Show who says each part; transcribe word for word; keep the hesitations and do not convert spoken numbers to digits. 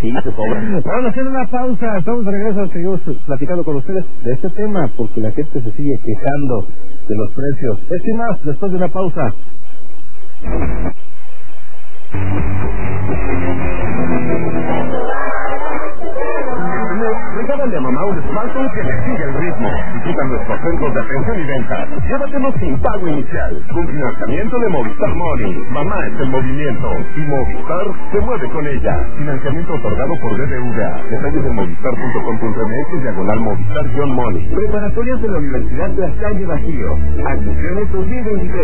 Speaker 1: Sí, se cobra.
Speaker 2: Vamos a hacer una pausa. Estamos de regreso. Seguimos platicando con ustedes de este tema porque la gente se sigue quejando de los precios. Esto y más después de una pausa.
Speaker 3: Regálale a mamá un smartphone que le siga el ritmo. Visita nuestros centros de atención y venta. Llévatelo sin pago inicial. Con financiamiento de Movistar Money. Mamá es el movimiento. Y Movistar se mueve con ella. Financiamiento otorgado por B B V A. Detalles en movistar punto com punto m x diagonal Movistar-Money. Preparatorias de la Universidad de La Salle Bajío. Admisiones dos mil veintitrés.